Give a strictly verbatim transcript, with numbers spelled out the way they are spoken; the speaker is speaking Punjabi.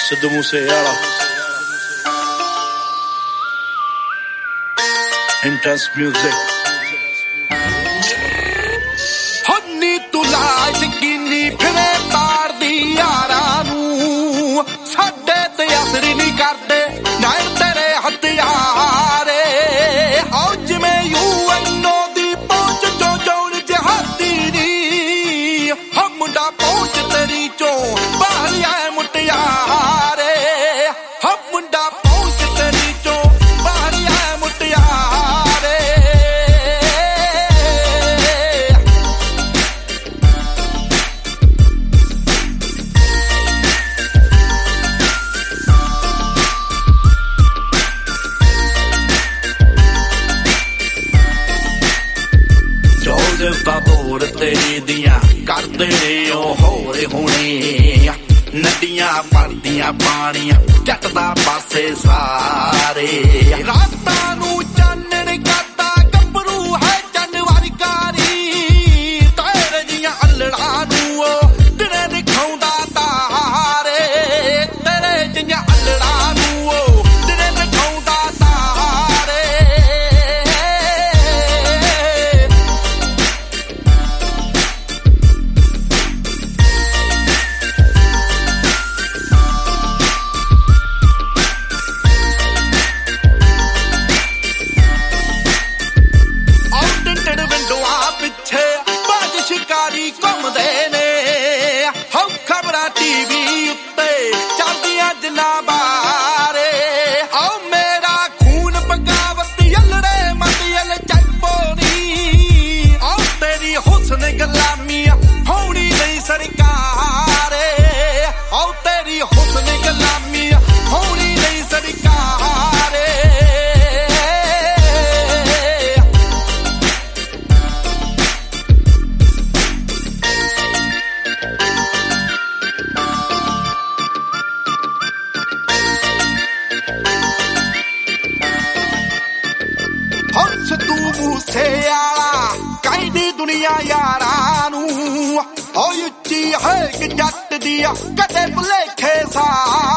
ਸਿੱਧੂ ਮੂਸੇਵਾਲਾ ਇੰਟੈਂਸ ਮਿਊਜ਼ਿਕ ਹੰਨੀ ਤੂੰ ਲਾਸ਼ ਕਿੰਨੀ ਫਿਰੇ ਤਾਰਦੀ ਯਾਰਾਂ ਨੂੰ ਸਾਡੇ ਤੇ ਅਸਰ ਨਹੀਂ ਕਰਦੇ ਨਾ ਤੇਰੇ ਹਥਿਆਰੇ ਹੋ ਜਿਵੇਂ ਯੂਐਨਓ ਦੀ ਪਹੁੰਚ ਚੋਂ ਜੌਣ ਜਹਾਦੀ ਨੀ ਹੋ ਮੁੰਡਾ ਪਹੁੰਚ ਤੇਰੀ ਚੋਂ ਬਾਹਰ ਆਏ ਮੁਟਿਆਰੇ ਹੋ ਮੁੰਡਾ ਪਹੁੰਚ ਤੇਰੀ ਚੋਂ ਬਾਹਰ ਆਏ ਮੁਟਿਆਰੇ ਬਾਬੋਰ ਤੇਰੀ ਦੀਆਂ ਕਰਦੇ ਨੇ ਉਹ ਹੋਰੇ ਹੋਣੇ ਨਦੀਆਂ ਭਰਦੀਆਂ ਪਾਣੀਆਂ ਜੱਟ ਦਾ ਪਾਸੇ ਸਾਰੇ ਰਾਤਾਂ ਨੂੰ ਚਾਨਣ ਕਰਦਾ ਗੱਭਰੂ ਹੈ ਜਨਵਰੀ ਕਾਰੀ ਤੇਰੇ ਦੀਆਂ ਅਲੜਾਂ ਨੂੰ ਉਹ ਦਿਨੇ ਦਿਖਾਉਂਦਾ ਤਾਰੇ ਤੇਰੇ ਦੀਆਂ ਅਲੜਾਂ ਨੂੰ ਉਹ ਦਿਨੇ ਦਿਖਾਉਂਦਾ ਤਾਰੇ ਸ਼ਿਕਾਰੀ ਘੁੰਮਦੇ ਨੇ ਹੋ ਖਬਰਾਂ ਟੀਵੀ ਉੱਤੇ ਚੱਲਦੀਆਂ ਜਿੰਨਾ ਬਾਰੇ ਹੋ ਮੇਰਾ ਖੂਨ ਬਗਾਵਤ ਯਲੜੇ ਮਤਿਲ ਚੱਪੋਨੀ ਹੋ ਤੇਰੀ ਹੁਸਨ ਗੁਲਾਮੀ ਹੋਣੀ ਨਹੀਂ ਸਰਕਾਰੇ ਹੋ ਤੇਰੀ ਹੁਸਨ ਗੁਲਾਮੀ ਹੋਣੀ ਨਹੀਂ ਸਰਕਾਰੇ ਸਿੱਧੂ ਮੂਸੇਵਾਲਾ ਕਹਿੰਦੀ ਦੁਨੀਆ ਯਾਰਾਂ ਨੂੰ ਓ ਉੱਚੀ ਹੈ ਕਿ ਜੱਟ ਦੀ ਕਦੇ ਭੁਲੇਖੇ ਸਾ